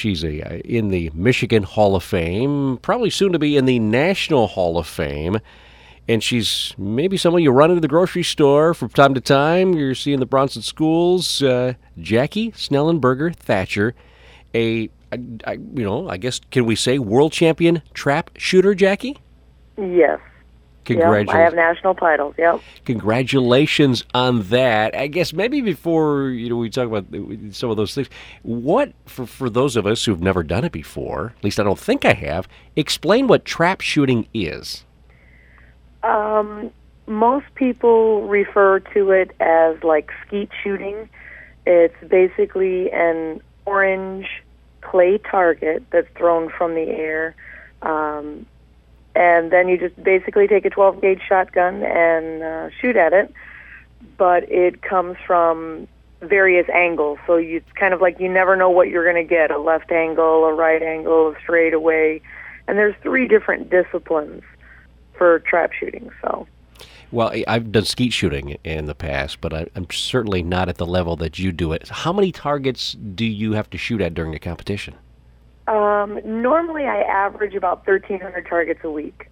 She's in the Michigan Hall of Fame, probably soon to be in the National Hall of Fame. And she's maybe someone you run into the grocery store from time to time. You're seeing the Bronson schools. Jackie Snellenberger Thatcher, I guess, can we say world champion trap shooter, Jackie? Yes. Congratulations. Yep, I have national titles, yep. Congratulations on that. I guess maybe before we talk about some of those things, what, for those of us who've never done it before, at least I don't think I have, explain what trap shooting is. Most people refer to it as like skeet shooting. It's basically an orange clay target that's thrown from the air, and then you just basically take a 12-gauge shotgun and shoot at it, but it comes from various angles, so it's kind of like you never know what you're going to get, a left angle, a right angle, a straightaway, and there's 3 different disciplines for trap shooting. So, well, I've done skeet shooting in the past, but I'm certainly not at the level that you do it. How many targets do you have to shoot at during the competition? Normally I average about 1,300 targets a week.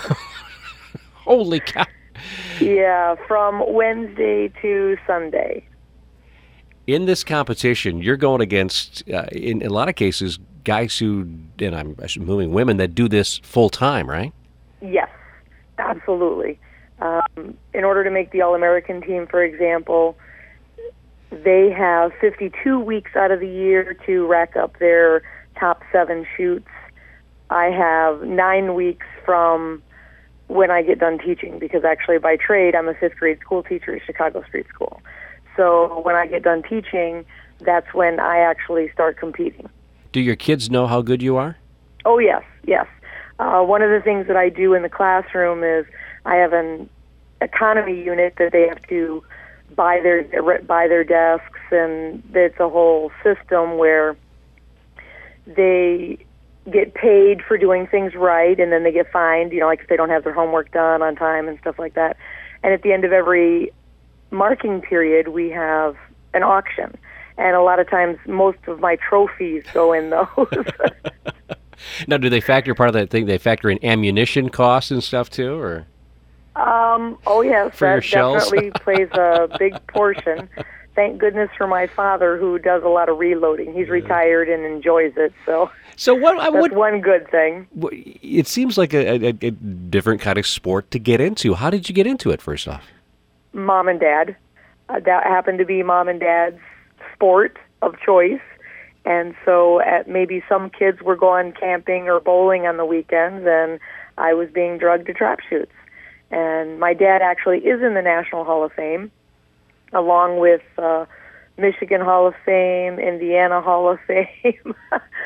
Holy cow. Yeah, from Wednesday to Sunday. In this competition, you're going against, in a lot of cases, guys who, and I'm assuming women, that do this full time, right? Yes, absolutely. In order to make the All-American team, for example, they have 52 weeks out of the year to rack up their top 7 shoots. I have 9 weeks from when I get done teaching, because actually by trade I'm a 5th grade school teacher at Chicago Street School. So when I get done teaching, that's when I actually start competing. Do your kids know how good you are? Oh, yes, yes. One of the things that I do in the classroom is I have an economy unit that they have to buy their desks, and it's a whole system where they get paid for doing things right, and then they get fined, like if they don't have their homework done on time and stuff like that. And at the end of every marking period, we have an auction. And a lot of times, most of my trophies go in those. Now, do they factor part of that thing? They factor in ammunition costs and stuff too, or? Oh yes, for your that shells? definitely plays a big portion. Thank goodness for my father, who does a lot of reloading. He's retired and enjoys it, so that's one good thing. It seems like a different kind of sport to get into. How did you get into it, first off? Mom and Dad. That happened to be Mom and Dad's sport of choice. And so maybe some kids were going camping or bowling on the weekends, and I was being drugged to trap shoots. And my dad actually is in the National Hall of Fame, along with Michigan Hall of Fame, Indiana Hall of Fame.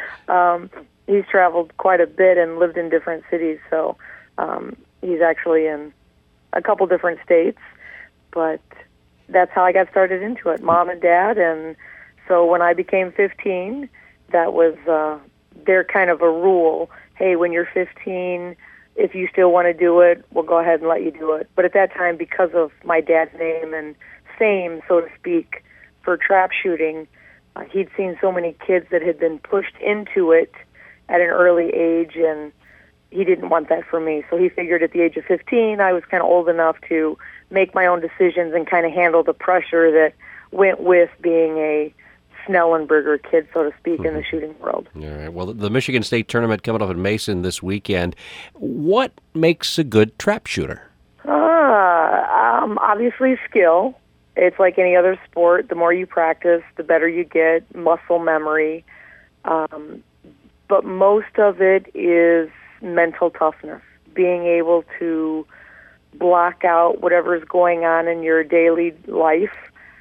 He's traveled quite a bit and lived in different cities, so he's actually in a couple different states. But that's how I got started into it, Mom and Dad. And so when I became 15, that was their kind of a rule. Hey, when you're 15, if you still want to do it, we'll go ahead and let you do it. But at that time, because of my dad's name and fame, so to speak, for trap shooting, he'd seen so many kids that had been pushed into it at an early age, and he didn't want that for me. So he figured at the age of 15, I was kind of old enough to make my own decisions and kind of handle the pressure that went with being a Snellenberger kid, so to speak, in the shooting world. All right. Well, the Michigan State Tournament coming up in Mason this weekend. What makes a good trap shooter? Obviously skill. It's like any other sport. The more you practice, the better you get, muscle memory. But most of it is mental toughness, being able to block out whatever's going on in your daily life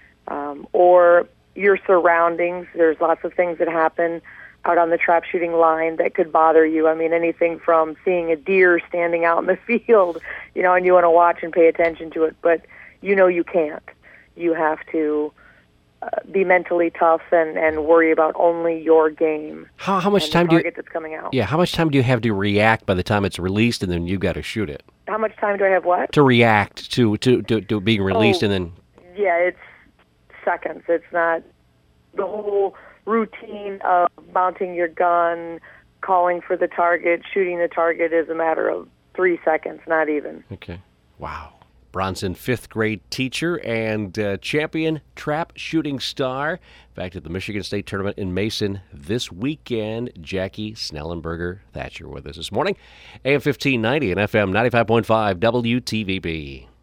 or your surroundings. There's lots of things that happen out on the trap shooting line that could bother you. I mean, anything from seeing a deer standing out in the field, and you want to watch and pay attention to it, but you can't. You have to be mentally tough and worry about only your game. How much time do you that's coming out? Yeah, how much time do you have to react by the time it's released, and then you got to shoot it? How much time do I have? What to react to being released, and then? Yeah, it's seconds. It's not the whole routine of mounting your gun, calling for the target, shooting the target is a matter of 3 seconds, not even. Okay. Wow. Bronson, fifth grade teacher and champion trap shooting star. Back to the Michigan State Tournament in Mason this weekend. Jackie Snellenberger Thatcher with us this morning. AM 1590 and FM 95.5 WTVB.